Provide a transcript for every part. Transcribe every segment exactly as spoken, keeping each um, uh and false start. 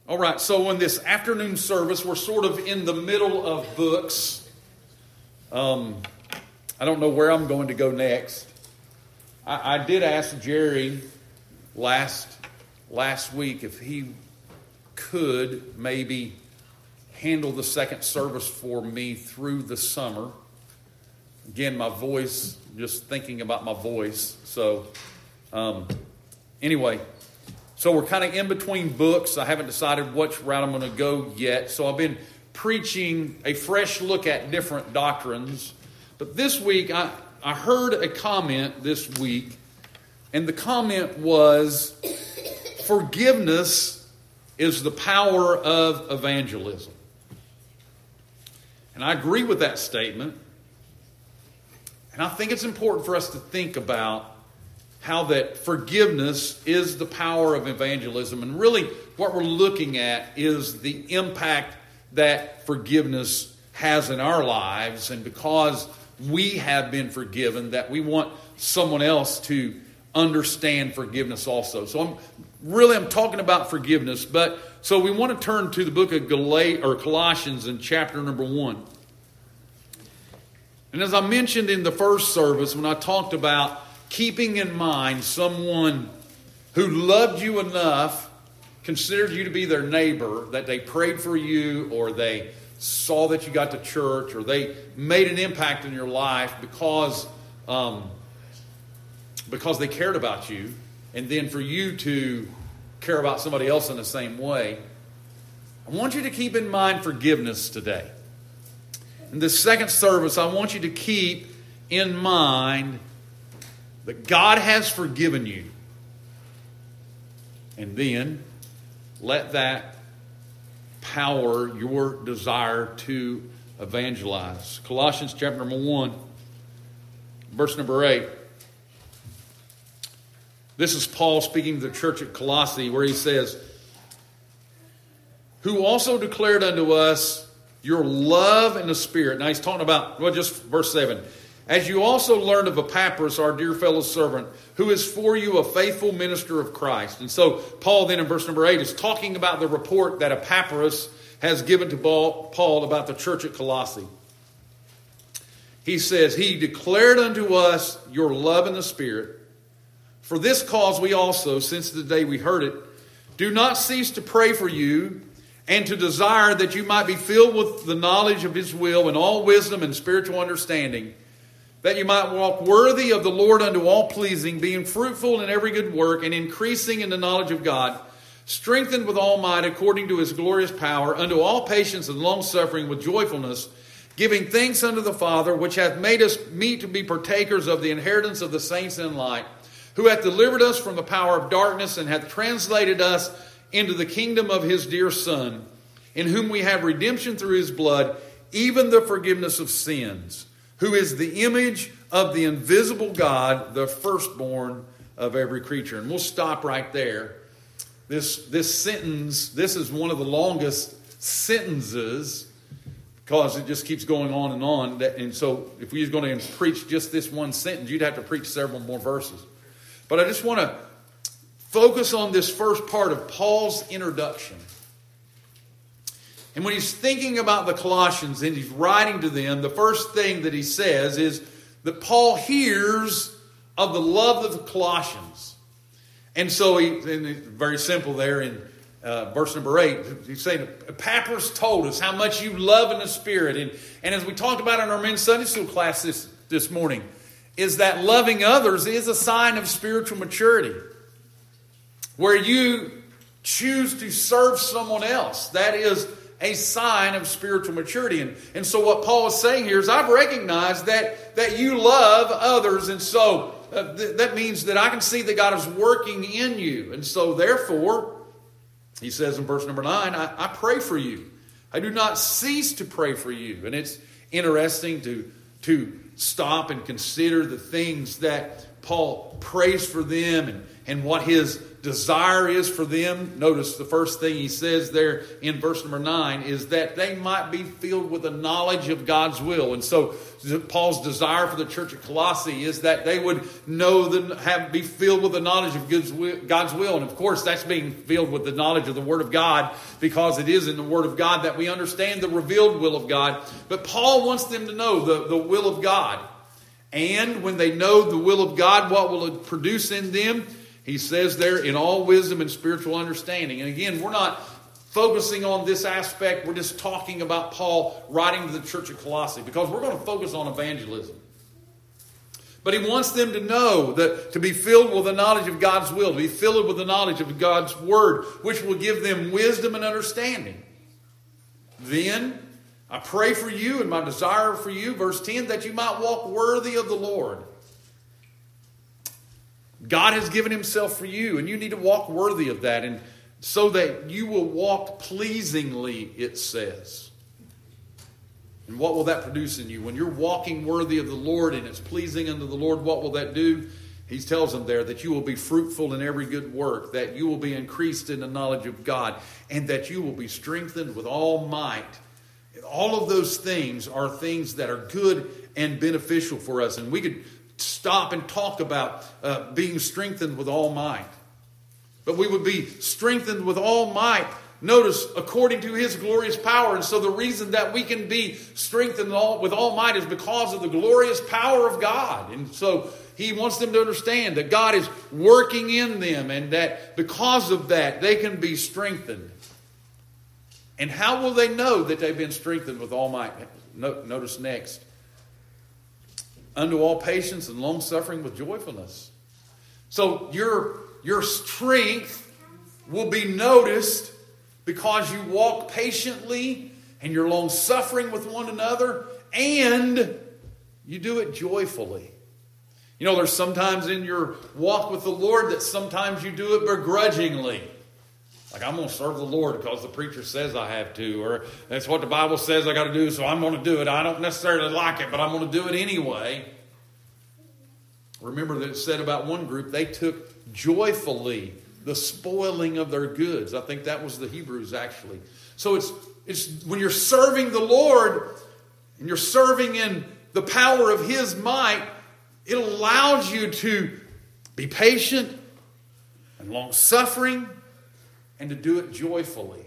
All right, so in this afternoon service, we're sort of in the middle of books. Um, I don't know where I'm going to go next. I, I did ask Jerry last last week if he could maybe handle the second service for me through the summer. Again, my voice, just thinking about my voice. So, um, anyway... So we're kind of in between books. I haven't decided which route I'm going to go yet. So I've been preaching a fresh look at different doctrines. But this week, I, I heard a comment this week. And the comment was, forgiveness is the power of evangelism. And I agree with that statement. And I think it's important for us to think about how that forgiveness is the power of evangelism. And really what we're looking at is the impact that forgiveness has in our lives. And because we have been forgiven, that we want someone else to understand forgiveness also. So I'm really I'm talking about forgiveness. But so we want to turn to the book of Gal- or Colossians in chapter number one. And as I mentioned in the first service, when I talked about keeping in mind someone who loved you enough, considered you to be their neighbor, that they prayed for you, or they saw that you got to church, or they made an impact in your life because, um, because they cared about you, and then for you to care about somebody else in the same way. I want you to keep in mind forgiveness today. In this second service, I want you to keep in mind that God has forgiven you. And then let that power your desire to evangelize. Colossians chapter number one, verse number eight. This is Paul speaking to the church at Colossae, where he says, who also declared unto us your love in the Spirit. Now he's talking about, well, just verse seven. As you also learned of Epaphras, our dear fellow servant, who is for you a faithful minister of Christ. And so Paul then in verse number eight is talking about the report that Epaphras has given to Paul about the church at Colossae. He says, he declared unto us your love in the Spirit. For this cause we also, since the day we heard it, do not cease to pray for you and to desire that you might be filled with the knowledge of his will and all wisdom and spiritual understanding, that you might walk worthy of the Lord unto all pleasing, being fruitful in every good work, and increasing in the knowledge of God, strengthened with all might according to his glorious power, unto all patience and longsuffering with joyfulness, giving thanks unto the Father, which hath made us meet to be partakers of the inheritance of the saints in light, who hath delivered us from the power of darkness, and hath translated us into the kingdom of his dear Son, in whom we have redemption through his blood, even the forgiveness of sins, who is the image of the invisible God, the firstborn of every creature. And we'll stop right there. This, this sentence, this is one of the longest sentences because it just keeps going on and on. And so if we were going to preach just this one sentence, you'd have to preach several more verses. But I just want to focus on this first part of Paul's introduction. And when he's thinking about the Colossians and he's writing to them, the first thing that he says is that Paul hears of the love of the Colossians. And so he, and it's very simple there in uh, verse number eight, he's saying, Epaphras told us how much you love in the Spirit. And, and as we talked about in our men's Sunday school class this, this morning, is that loving others is a sign of spiritual maturity. Where you choose to serve someone else, that is a sign of spiritual maturity. And, and so what Paul is saying here is I've recognized that, that you love others. And so uh, th- that means that I can see that God is working in you. And so therefore, he says in verse number nine, I, I pray for you. I do not cease to pray for you. And it's interesting to, to stop and consider the things that Paul prays for them and, and what his desire is for them. Notice the first thing he says there in verse number nine is that they might be filled with the knowledge of God's will. And so Paul's desire for the church of Colossae is that they would know, the, have be filled with the knowledge of God's will. And of course, that's being filled with the knowledge of the Word of God, because it is in the Word of God that we understand the revealed will of God. But Paul wants them to know the, the will of God. And when they know the will of God, what will it produce in them? He says there, in all wisdom and spiritual understanding. And again, we're not focusing on this aspect. We're just talking about Paul writing to the church of Colossae, because we're going to focus on evangelism. But he wants them to know that to be filled with the knowledge of God's will, to be filled with the knowledge of God's word, which will give them wisdom and understanding. Then I pray for you, and my desire for you, verse ten, that you might walk worthy of the Lord. God has given himself for you, and you need to walk worthy of that, and so that you will walk pleasingly, it says. And what will that produce in you? When you're walking worthy of the Lord and it's pleasing unto the Lord, what will that do? He tells them there that you will be fruitful in every good work, that you will be increased in the knowledge of God, and that you will be strengthened with all might. All of those things are things that are good and beneficial for us. And we could stop and talk about uh, being strengthened with all might. But we would be strengthened with all might, notice, according to his glorious power. And so the reason that we can be strengthened all, with all might is because of the glorious power of God. And so he wants them to understand that God is working in them, and that because of that, they can be strengthened. And how will they know that they've been strengthened with all might? Notice next. Unto all patience and long-suffering with joyfulness. So your, your strength will be noticed because you walk patiently and you're long-suffering with one another, and you do it joyfully. You know, there's sometimes in your walk with the Lord that sometimes you do it begrudgingly. Like, I'm going to serve the Lord because the preacher says I have to, or that's what the Bible says I got to do, so I'm going to do it. I don't necessarily like it, but I'm going to do it anyway. Remember that it said about one group, they took joyfully the spoiling of their goods. I think that was the Hebrews, actually. So it's it's when you're serving the Lord and you're serving in the power of his might, it allows you to be patient and long-suffering, and to do it joyfully.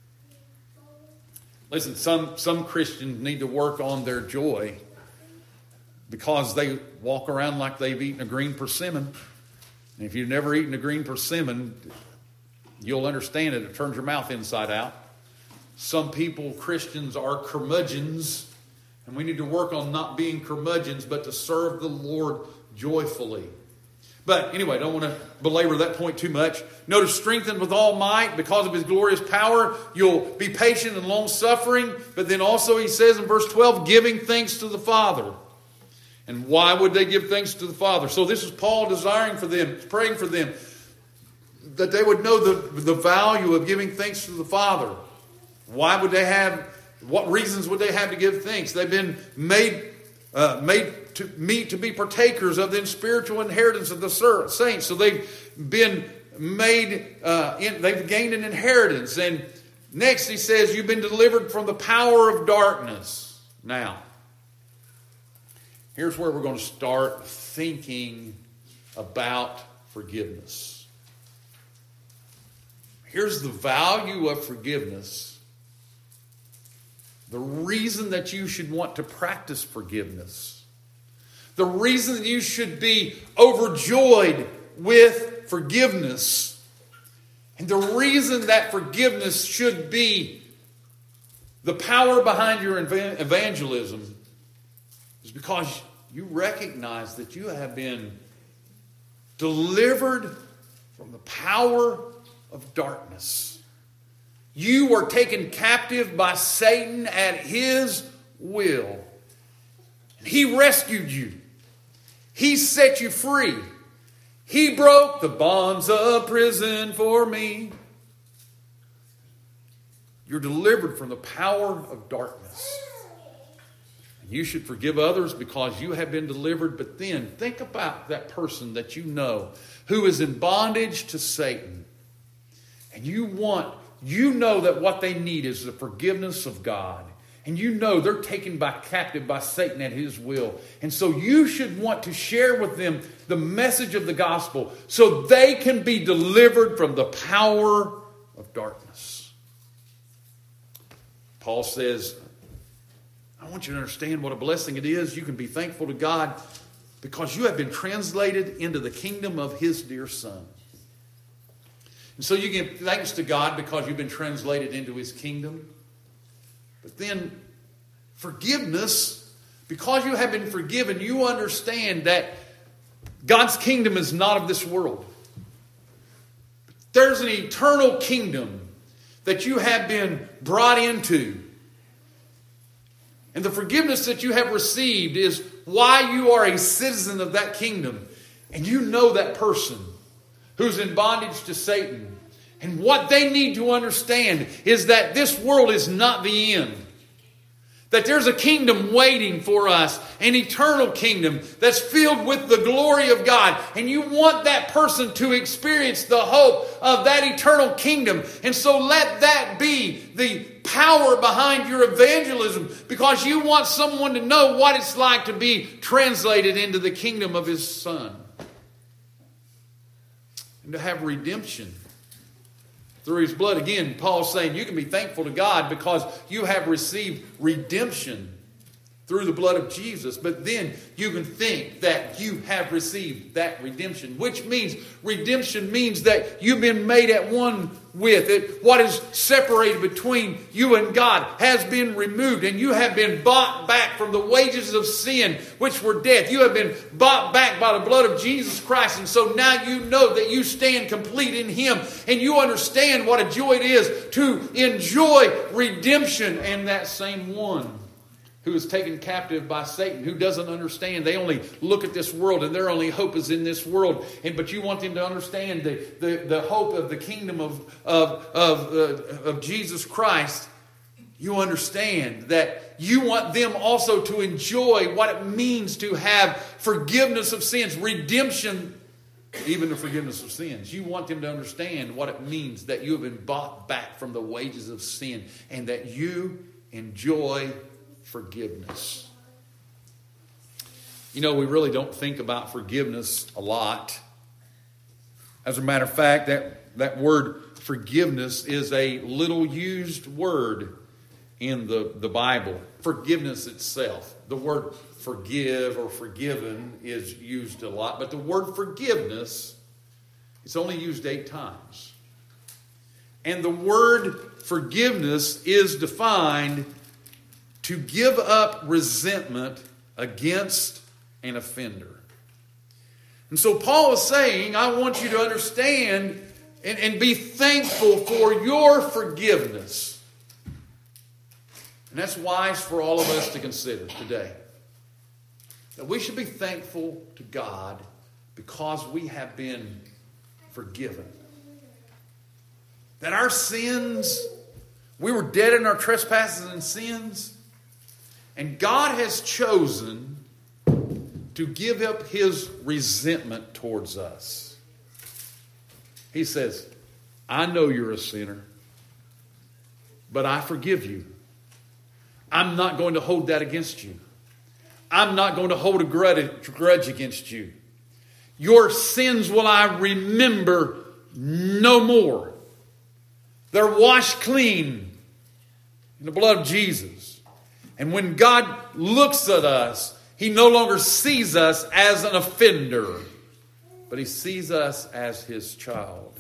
Listen, some, some Christians need to work on their joy because they walk around like they've eaten a green persimmon. And if you've never eaten a green persimmon, you'll understand it. It turns your mouth inside out. Some people, Christians, are curmudgeons. And we need to work on not being curmudgeons, but to serve the Lord joyfully. But anyway, I don't want to belabor that point too much. Notice, strengthened with all might because of his glorious power. You'll be patient and long-suffering. But then also he says in verse twelve, giving thanks to the Father. And why would they give thanks to the Father? So this is Paul desiring for them, praying for them, that they would know the, the value of giving thanks to the Father. Why would they have, what reasons would they have to give thanks? They've been made uh, made to meet to be partakers of the spiritual inheritance of the saints. So they've been made, uh, in, they've gained an inheritance. And next he says, you've been delivered from the power of darkness. Now, here's where we're going to start thinking about forgiveness. Here's the value of forgiveness. The reason that you should want to practice forgiveness. The reason that you should be overjoyed with forgiveness. And the reason that forgiveness should be the power behind your evangelism is because you recognize that you have been delivered from the power of darkness. You were taken captive by Satan at his will. He rescued you. He set you free. He broke the bonds of prison for me. You're delivered from the power of darkness. You should forgive others because you have been delivered. But then think about that person that you know who is in bondage to Satan. And you want, you know that what they need is the forgiveness of God. And you know they're taken by captive by Satan at his will. And so you should want to share with them the message of the gospel so they can be delivered from the power of darkness. Paul says, I want you to understand what a blessing it is. You can be thankful to God because you have been translated into the kingdom of his dear Son. And so you give thanks to God because you've been translated into his kingdom. But then forgiveness, because you have been forgiven, you understand that God's kingdom is not of this world. There's an eternal kingdom that you have been brought into. And the forgiveness that you have received is why you are a citizen of that kingdom. And you know that person who's in bondage to Satan. And what they need to understand is that this world is not the end. That there's a kingdom waiting for us, an eternal kingdom that's filled with the glory of God. And you want that person to experience the hope of that eternal kingdom. And so let that be the power behind your evangelism, because you want someone to know what it's like to be translated into the kingdom of his Son. And to have redemption through his blood. Again, Paul's saying you can be thankful to God because you have received redemption through the blood of Jesus. But then you can think that you have received that redemption, which means redemption means that you've been made at one with it. What is separated between you and God has been removed, and you have been bought back from the wages of sin, which were death. You have been bought back by the blood of Jesus Christ. And so now you know that you stand complete in him, and you understand what a joy it is to enjoy redemption. And that same one who is taken captive by Satan, who doesn't understand. They only look at this world and their only hope is in this world. And but you want them to understand the, the, the hope of the kingdom of, of, of, uh, of Jesus Christ. You understand that you want them also to enjoy what it means to have forgiveness of sins, redemption, even the forgiveness of sins. You want them to understand what it means that you have been bought back from the wages of sin and that you enjoy forgiveness. You know, we really don't think about forgiveness a lot. As a matter of fact, that, that word forgiveness is a little used word in the, the Bible. Forgiveness itself. The word forgive or forgiven is used a lot, but the word forgiveness is only used eight times. And the word forgiveness is defined to give up resentment against an offender. And so Paul is saying, I want you to understand and, and be thankful for your forgiveness. And that's wise for all of us to consider today. That we should be thankful to God because we have been forgiven. That our sins, we were dead in our trespasses and sins, and God has chosen to give up his resentment towards us. He says, I know you're a sinner, but I forgive you. I'm not going to hold that against you. I'm not going to hold a grudge against you. Your sins will I remember no more. They're washed clean in the blood of Jesus. And when God looks at us, he no longer sees us as an offender, but he sees us as his child.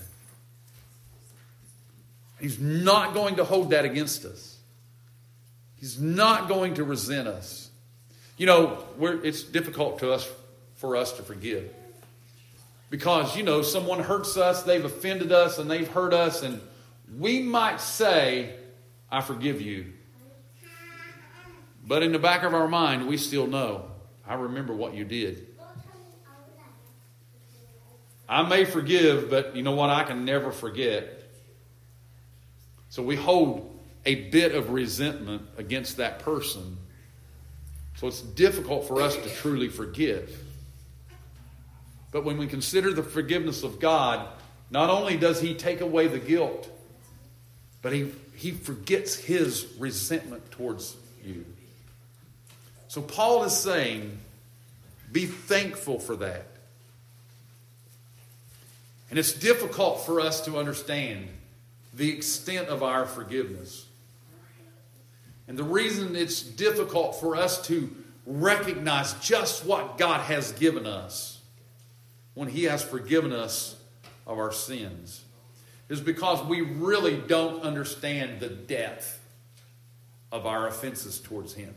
He's not going to hold that against us. He's not going to resent us. You know, we're, it's difficult to us for us to forgive. Because, you know, someone hurts us, they've offended us, and they've hurt us, and we might say, I forgive you. But in the back of our mind, we still know, I remember what you did. I may forgive, but you know what? I can never forget. So we hold a bit of resentment against that person So it's difficult for us to truly forgive. But when we consider the forgiveness of God, not only does He take away the guilt, but He, he forgets His resentment towards you. So Paul is saying, be thankful for that. And it's difficult for us to understand the extent of our forgiveness. And the reason it's difficult for us to recognize just what God has given us when He has forgiven us of our sins is because we really don't understand the depth of our offenses towards Him.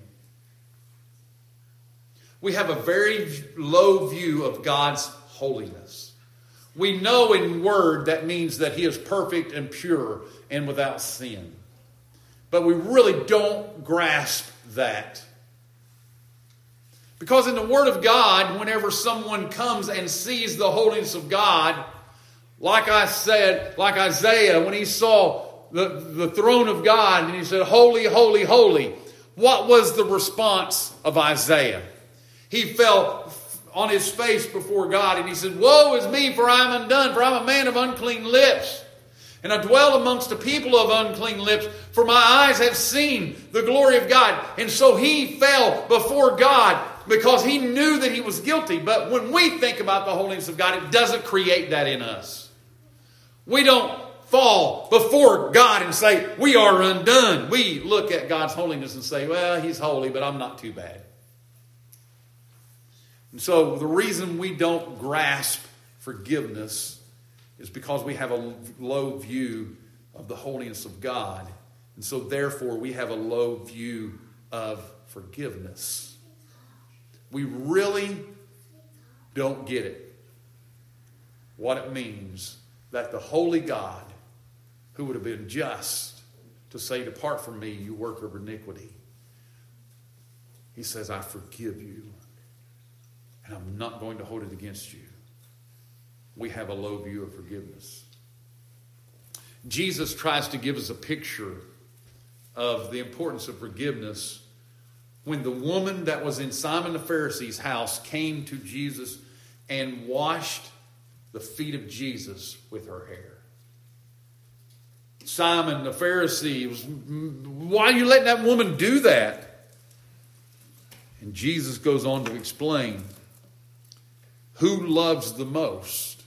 We have a very low view of God's holiness. We know in word that means that He is perfect and pure and without sin. But we really don't grasp that. Because in the Word of God, whenever someone comes and sees the holiness of God, like I said, like Isaiah, when he saw the, the throne of God and he said, holy, holy, holy, what was the response of Isaiah? He fell on his face before God and he said, woe is me, for I am undone, for I am a man of unclean lips. And I dwell amongst the people of unclean lips, for my eyes have seen the glory of God. And so he fell before God because he knew that he was guilty. But when we think about the holiness of God, it doesn't create that in us. We don't fall before God and say, we are undone. We look at God's holiness and say, well, He's holy, but I'm not too bad. And so the reason we don't grasp forgiveness is because we have a low view of the holiness of God. And so therefore we have a low view of forgiveness. We really don't get it. What it means that the holy God, who would have been just to say, depart from me, you worker of iniquity, He says, I forgive you. And I'm not going to hold it against you. We have a low view of forgiveness. Jesus tries to give us a picture of the importance of forgiveness when the woman that was in Simon the Pharisee's house came to Jesus and washed the feet of Jesus with her hair. Simon the Pharisee was, why are you letting that woman do that? And Jesus goes on to explain who loves the most.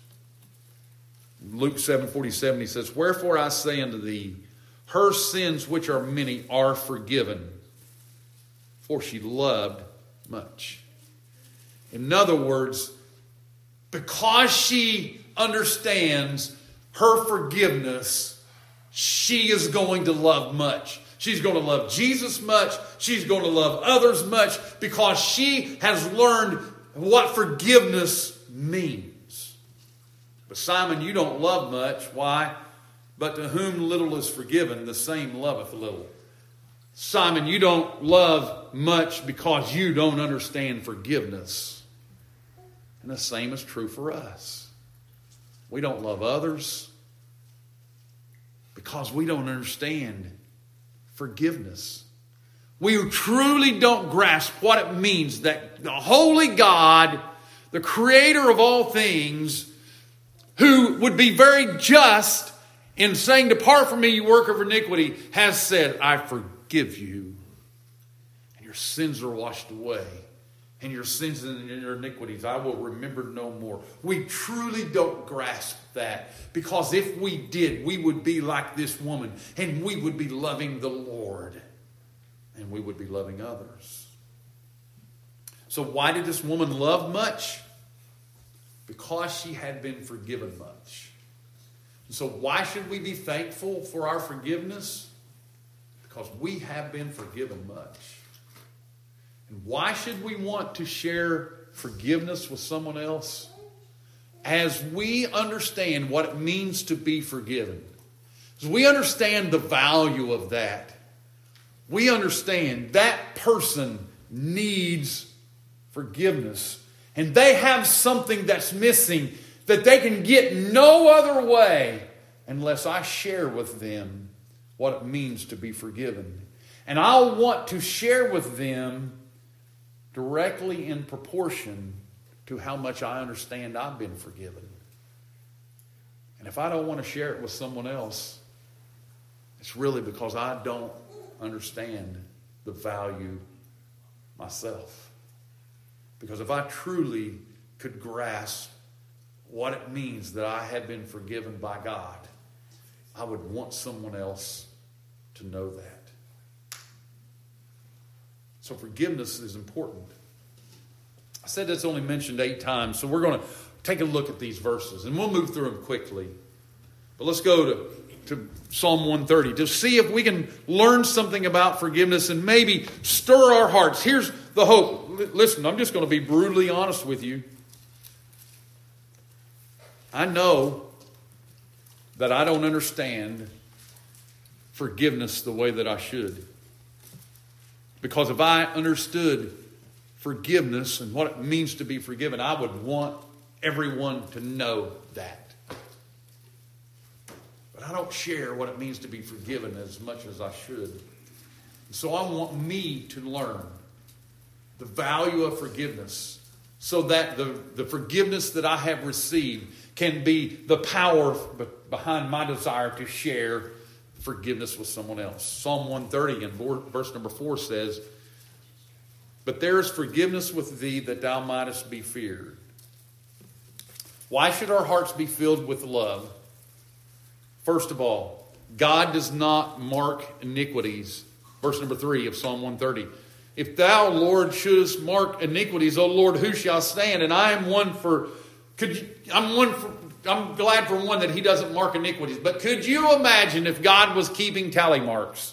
Luke seven forty-seven, he says, wherefore I say unto thee, her sins which are many are forgiven, for she loved much. In other words, because she understands her forgiveness, she is going to love much. She's going to love Jesus much. She's going to love others much because she has learned what forgiveness means. But Simon, you don't love much. Why? But to whom little is forgiven, the same loveth little. Simon, you don't love much because you don't understand forgiveness. And the same is true for us. We don't love others because we don't understand forgiveness. We truly don't grasp what it means that the holy God, the creator of all things, who would be very just in saying, depart from me, you worker of iniquity, has said, I forgive you. And your sins are washed away. And your sins and your iniquities I will remember no more. We truly don't grasp that. Because if we did, we would be like this woman. And we would be loving the Lord. And we would be loving others. So why did this woman love much? Because she had been forgiven much. And so why should we be thankful for our forgiveness? Because we have been forgiven much. And why should we want to share forgiveness with someone else? As we understand what it means to be forgiven. As we understand the value of that. We understand that person needs forgiveness. And they have something that's missing that they can get no other way unless I share with them what it means to be forgiven. And I'll want to share with them directly in proportion to how much I understand I've been forgiven. And if I don't want to share it with someone else, it's really because I don't understand the value myself. Because if I truly could grasp what it means that I have been forgiven by God, I would want someone else to know that. So forgiveness is important. I said that's only mentioned eight times, so we're going to take a look at these verses, and we'll move through them quickly. But let's go to, to Psalm one thirty to see if we can learn something about forgiveness and maybe stir our hearts. Here's the hope. L- listen, I'm just going to be brutally honest with you. I know that I don't understand forgiveness the way that I should. Because if I understood forgiveness and what it means to be forgiven, I would want everyone to know that. But I don't share what it means to be forgiven as much as I should. So I want me to learn the value of forgiveness so that the, the forgiveness that I have received can be the power behind my desire to share forgiveness with someone else. Psalm one thirty and verse number four says, "But there is forgiveness with thee that thou mightest be feared." Why should our hearts be filled with love? First of all, God does not mark iniquities. Verse number three of Psalm one thirty. "If thou, Lord, shouldest mark iniquities, O Lord, who shall stand? And I am one for, could you, I'm one for, I'm glad for one that he doesn't mark iniquities. But could you imagine if God was keeping tally marks?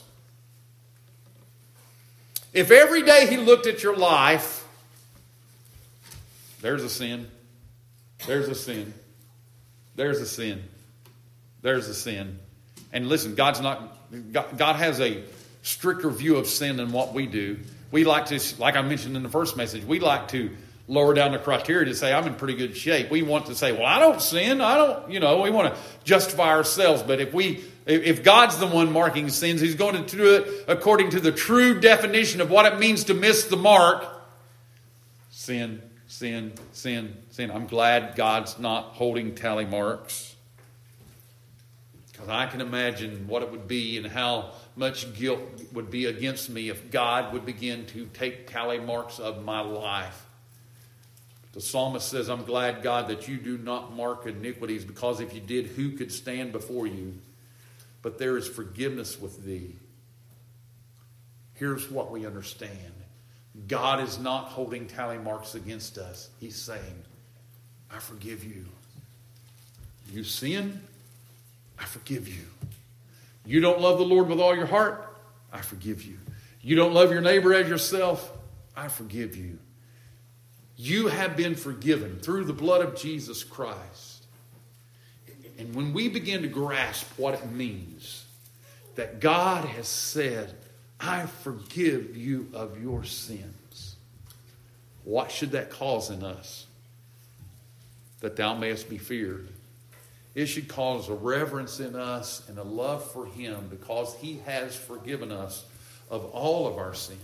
If every day he looked at your life, there's a sin, there's a sin, there's a sin, there's a sin. And listen, God's not, God, God has a stricter view of sin than what we do. We like to, like I mentioned in the first message, we like to lower down the criteria to say, I'm in pretty good shape. We want to say, well, I don't sin. I don't, you know, we want to justify ourselves. But if we, if God's the one marking sins, he's going to do it according to the true definition of what it means to miss the mark. Sin, sin, sin, sin. I'm glad God's not holding tally marks. Because I can imagine what it would be and how much guilt would be against me if God would begin to take tally marks of my life. The psalmist says, I'm glad, God, that you do not mark iniquities, because if you did, who could stand before you? But there is forgiveness with thee. Here's what we understand. God is not holding tally marks against us. He's saying, I forgive you. You sin, I forgive you. You don't love the Lord with all your heart, I forgive you. You don't love your neighbor as yourself, I forgive you. You have been forgiven through the blood of Jesus Christ. And when we begin to grasp what it means that God has said, I forgive you of your sins, what should that cause in us? That thou mayest be feared. It should cause a reverence in us and a love for him, because he has forgiven us of all of our sins.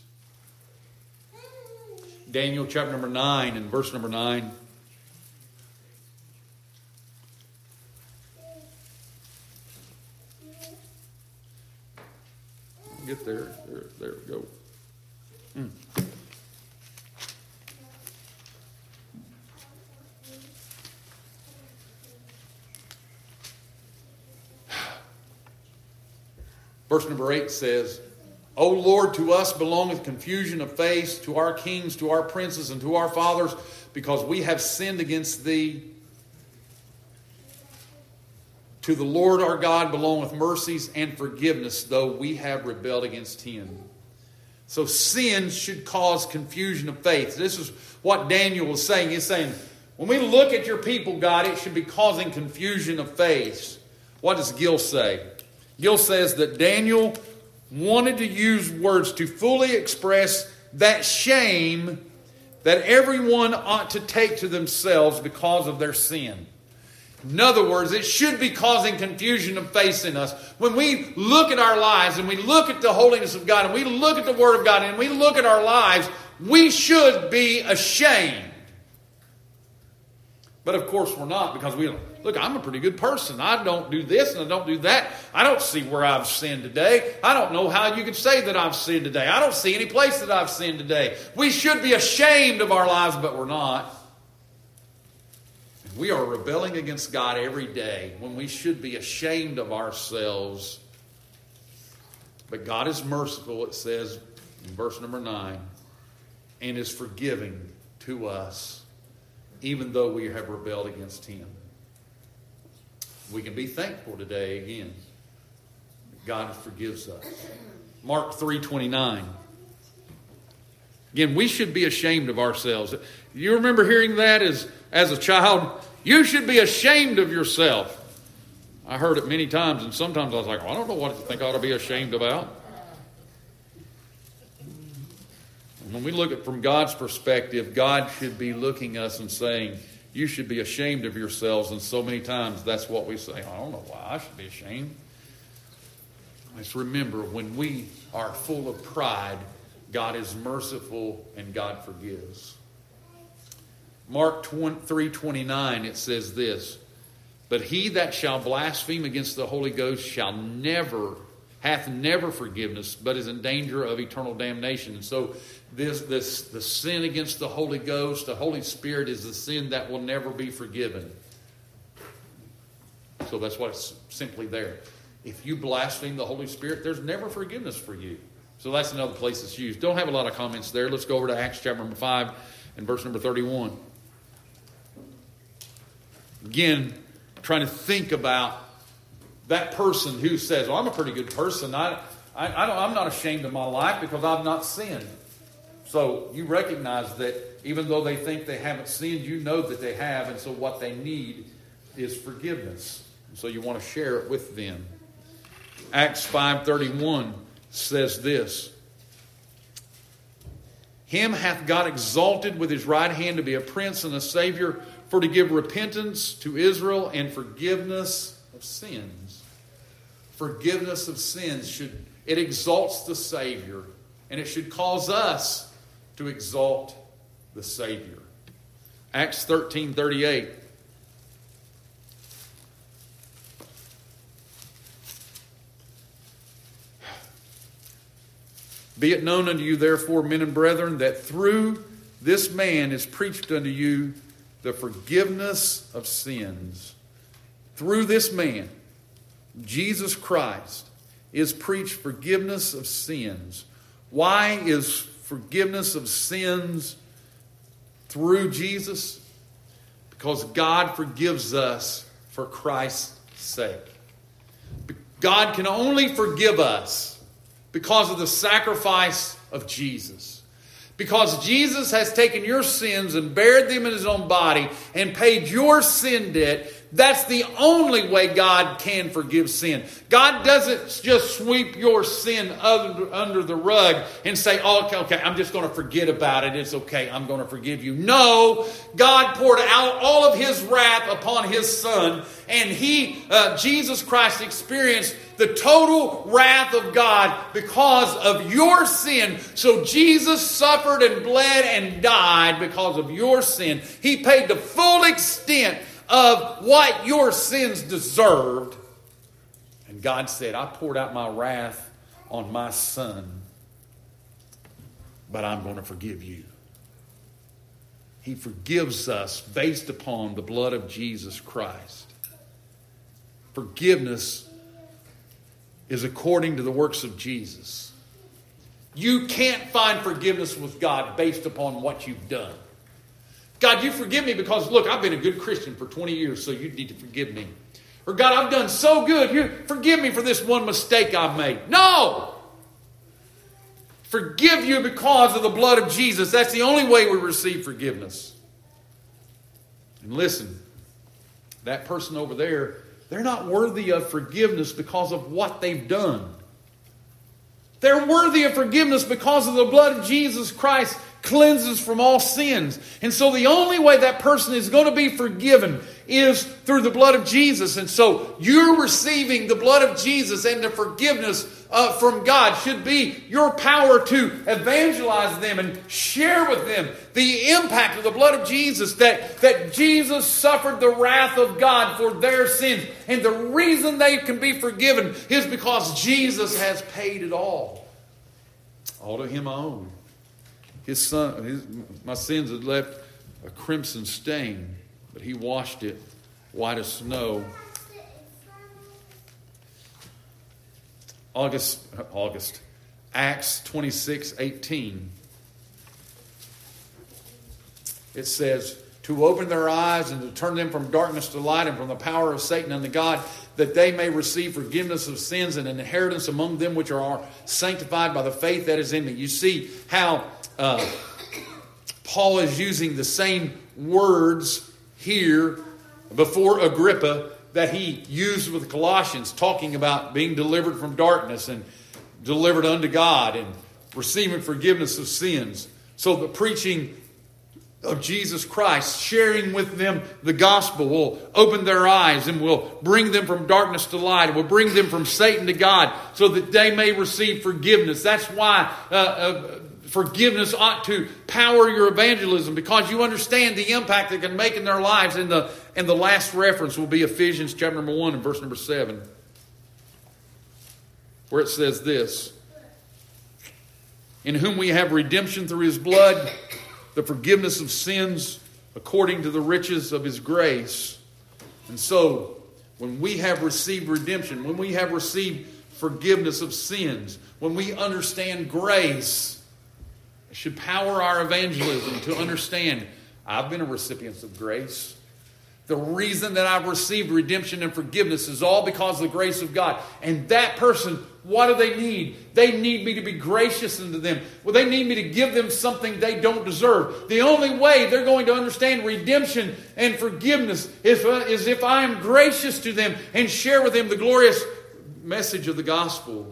Daniel chapter number nine and verse number nine. Get there. There, there we go. Mm. Verse number eight says, O Lord, to us belongeth confusion of face, to our kings, to our princes, and to our fathers, because we have sinned against thee. To the Lord our God belongeth mercies and forgiveness, though we have rebelled against him. So sin should cause confusion of faith. This is what Daniel was saying. He's saying, when we look at your people, God, it should be causing confusion of faith. What does Gill say? Gill says that Daniel wanted to use words to fully express that shame that everyone ought to take to themselves because of their sin. In other words, it should be causing confusion of faith in us. When we look at our lives and we look at the holiness of God and we look at the Word of God and we look at our lives, we should be ashamed. But of course we're not, because we look, I'm a pretty good person. I don't do this and I don't do that. I don't see where I've sinned today. I don't know how you could say that I've sinned today. I don't see any place that I've sinned today. We should be ashamed of our lives, but we're not. We are rebelling against God every day when we should be ashamed of ourselves. But God is merciful, it says in verse number nine, and is forgiving to us, even though we have rebelled against Him. We can be thankful today again that God forgives us. Mark three twenty-nine. Again, we should be ashamed of ourselves. You remember hearing that as, as a child? You should be ashamed of yourself. I heard it many times, and sometimes I was like, well, I don't know what to think I ought to be ashamed about. And when we look at it from God's perspective, God should be looking at us and saying, you should be ashamed of yourselves. And so many times that's what we say. I don't know why I should be ashamed. Let's remember, when we are full of pride, God is merciful and God forgives. Mark three twenty-nine, it says this, but he that shall blaspheme against the Holy Ghost shall never, hath never forgiveness, but is in danger of eternal damnation. And so this, this, the sin against the Holy Ghost, the Holy Spirit, is the sin that will never be forgiven. So that's what's simply there. If you blaspheme the Holy Spirit, there's never forgiveness for you. So that's another place it's used. Don't have a lot of comments there. Let's go over to Acts chapter number five and verse number thirty-one. Again, trying to think about that person who says, well, I'm a pretty good person. I, I, I don't, I'm not ashamed of my life because I've not sinned. So you recognize that even though they think they haven't sinned, you know that they have. And so what they need is forgiveness. So you want to share it with them. Acts five thirty-one says this. Him hath God exalted with his right hand to be a prince and a savior, for to give repentance to Israel and forgiveness of sins. Forgiveness of sins, should it exalts the Savior, and it should cause us to exalt the Savior. Acts thirteen thirty-eight. Be it known unto you, therefore, men and brethren, that through this man is preached unto you the forgiveness of sins. Through this man, Jesus Christ, is preached forgiveness of sins. Why is forgiveness of sins through Jesus? Because God forgives us for Christ's sake. God can only forgive us because of the sacrifice of Jesus. Because Jesus has taken your sins and bared them in his own body and paid your sin debt, that's the only way God can forgive sin. God doesn't just sweep your sin under, under the rug and say, oh, okay, okay, I'm just going to forget about it. It's okay, I'm going to forgive you. No, God poured out all of his wrath upon his Son, and he, uh, Jesus Christ, experienced the total wrath of God because of your sin. So Jesus suffered and bled and died because of your sin. He paid the full extent of what your sins deserved. And God said, I poured out my wrath on my Son, but I'm going to forgive you. He forgives us based upon the blood of Jesus Christ. Forgiveness is according to the works of Jesus. You can't find forgiveness with God based upon what you've done. God, you forgive me because, look, I've been a good Christian for twenty years, so you need to forgive me. Or, God, I've done so good. You forgive me for this one mistake I've made. No! Forgive you because of the blood of Jesus. That's the only way we receive forgiveness. And listen, that person over there, they're not worthy of forgiveness because of what they've done. They're worthy of forgiveness because of the blood of Jesus Christ cleanses from all sins. And so the only way that person is going to be forgiven is through the blood of Jesus. And so you're receiving the blood of Jesus, and the forgiveness uh, from God should be your power to evangelize them and share with them the impact of the blood of Jesus, that, that Jesus suffered the wrath of God for their sins. And the reason they can be forgiven is because Jesus has paid it all. All to him I own. His son, his, my sins had left a crimson stain, but he washed it white as snow. August, August, Acts twenty-six eighteen. It says, to open their eyes and to turn them from darkness to light and from the power of Satan unto God, that they may receive forgiveness of sins and an inheritance among them which are sanctified by the faith that is in me. You see how uh, Paul is using the same words here before Agrippa that he used with the Colossians, talking about being delivered from darkness and delivered unto God and receiving forgiveness of sins. So the preaching of Jesus Christ, sharing with them the gospel, will open their eyes and will bring them from darkness to light, will bring them from Satan to God, so that they may receive forgiveness. That's why uh, uh, forgiveness ought to power your evangelism, because you understand the impact it can make in their lives. And the, and the last reference will be Ephesians chapter number one and verse number seven, where it says this, in whom we have redemption through his blood, the forgiveness of sins according to the riches of his grace. And so, when we have received redemption, when we have received forgiveness of sins, when we understand grace, it should power our evangelism to understand, I've been a recipient of grace. The reason that I've received redemption and forgiveness is all because of the grace of God. And that person, what do they need? They need me to be gracious unto them. Well, they need me to give them something they don't deserve. The only way they're going to understand redemption and forgiveness is, uh, is if I am gracious to them and share with them the glorious message of the gospel.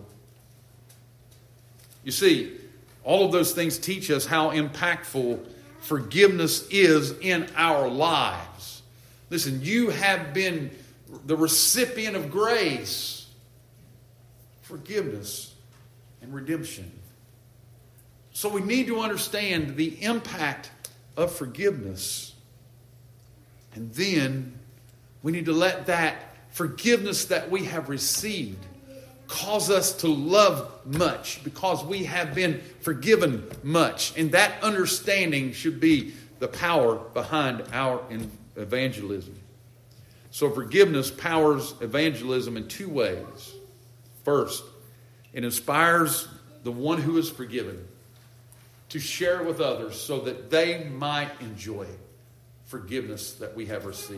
You see, all of those things teach us how impactful forgiveness is in our lives. Listen, you have been the recipient of grace, forgiveness, and redemption. So we need to understand the impact of forgiveness. And then we need to let that forgiveness that we have received cause us to love much, because we have been forgiven much. And that understanding should be the power behind our evangelism. So forgiveness powers evangelism in two ways. First, it inspires the one who is forgiven to share with others so that they might enjoy forgiveness that we have received.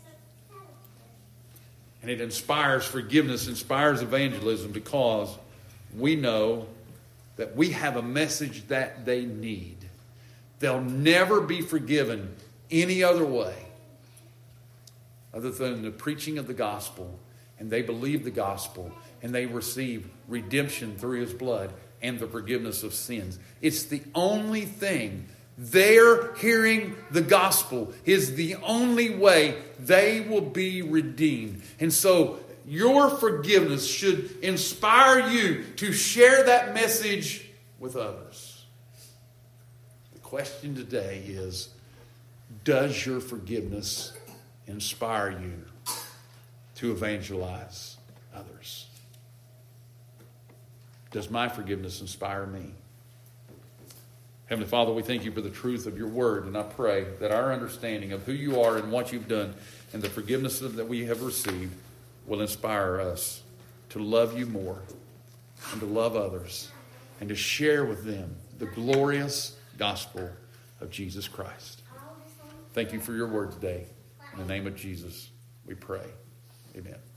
And it inspires forgiveness, inspires evangelism, because we know that we have a message that they need. They'll never be forgiven any other way other than the preaching of the gospel, and they believe the gospel, and they receive redemption through his blood and the forgiveness of sins. It's the only thing. Their hearing the gospel is the only way they will be redeemed. And so your forgiveness should inspire you to share that message with others. The question today is, does your forgiveness inspire you to evangelize others? Does my forgiveness inspire me? Heavenly Father, we thank you for the truth of your word, and I pray that our understanding of who you are and what you've done and the forgiveness that we have received will inspire us to love you more and to love others and to share with them the glorious gospel of Jesus Christ. Thank you for your word today. In the name of Jesus, we pray. Amen.